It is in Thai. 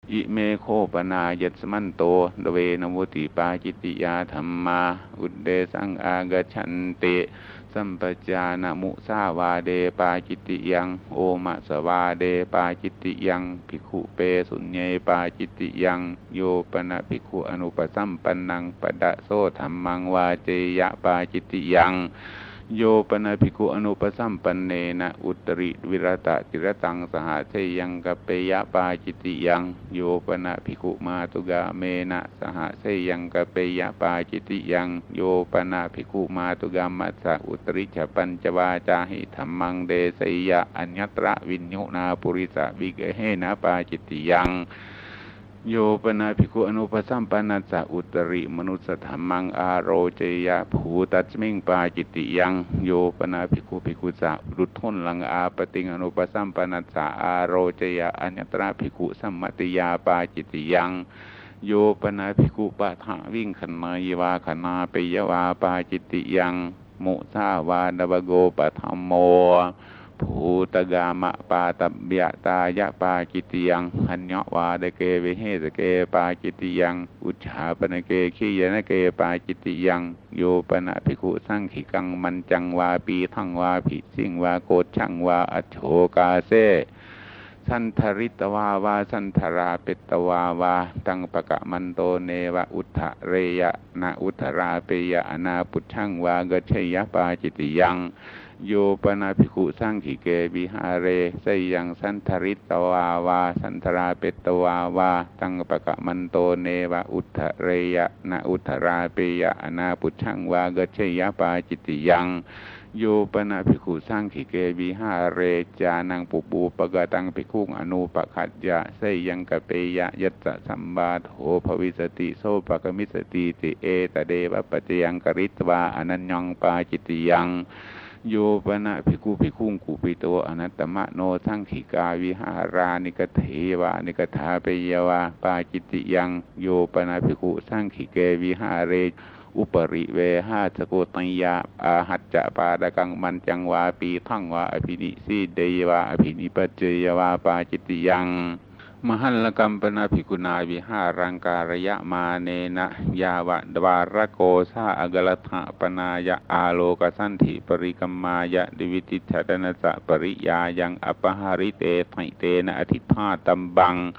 อิเมโคปนายัสมันโตดเวนมุติปาจิตติยาธรรมาอุดเดสังอากชันติสัมปจานะมุสาวาเดปาจิตติยังโอมะสวาเดปาจิตติยังภิกขุเปสุญเยปาจิตติยังโยปนะภิกขุอนุปสัมปันนังปะดะโสธัมมังวาเจยะปาจิตติยังโยปนะภิกขุอนุปสัมปันเนนะอุตริวิรตะจิรตังสหเทยังกัปเปยะปาจิตติยังโยปนะภิกขุมาตุกาเมนะสหเทยังกัปเปยะปาจิตติยังโยปนะภิกขุมาตุกามัสสะอุตริฉปัญจวาจาหิธัมมังเดสยะอัญญตระวิญโญนาปุริสะวิเกเหนะปาจิตติยังโยปนาภิกขุอนุปสัมปันนัสสะอุตริมนุสธัมมังอาโรเจยะภูตัสมิงปาจิตติยังโยปนาภิกขุภิกขุสะรุทธนลังอาปติงอนุปสัมปันนัสสะอาโรเจยะอัญญตระภิกขุสัมมติยาปาจิตติยังโยปนาภิกขุปะทะวิ่งขณายวาขณาเปยวาปาจิตติยังมุสาวาดวโกปะธรรมโมภูตกามะปาตเบียตายะปาจิตติยังหันยวาเดเกวิเหสเกปาจิตติยังอุจฉาปนเกขียนเกปาจิตติยังโยปนะภิกขุสังขิกังมันจังวาปีทังวาภิสิงวาโกชังวาอัจโฉกาเซสันทริตวาวาสันทราเปตวาวาตังปะกะมันโตเนวะอุทธะเรยะนาอุทธราเปยะอนาปุชังวากเชยปาจิตติยังโยปนาภิกขุสังขิเกวิหาเรไสยังสันทริตวาวาสันทราเปตวาวาตังปะกะมันโตเนวะอุทธะเรยะนาอุทธราเปยะอนาปุชังวากเชยปาจิตติยังโยปนาภิกขุสังขิเกวิหาเรจานังปุปูปกตังภิกขุอนุปคัจยะไสยังกะเปยะยัสสะสัมบาโถภวิสติโสปะกมิสติติเอตเดวะปัจยังกริตวาอนัญญังปาจิตติยังโยปนะภิกขุภิกขุกุปิโตอนัตตมะโนสังขิกาวิหารานิกเถวานิกถาเปยวาปาจิตติยังโยปนะภิกขุสังขิเกวิหาเรอุปริเวหาสกุตัญญาอาหัจจะปาดกังมันจังวาปีทังวาอภินิสีเดยวาอภินิปัจเจยวาปาจิตติยังมหัลลกัมปนาภิกุณาวิหารังการยะมาเนนะยาวะดวารโกสาอากลัทธะปนายะอาโลกสันธิปริกัมมายะดิวิติชดนสะปริยายังอปหาริเตไถเตนะอธิธาตัมบัง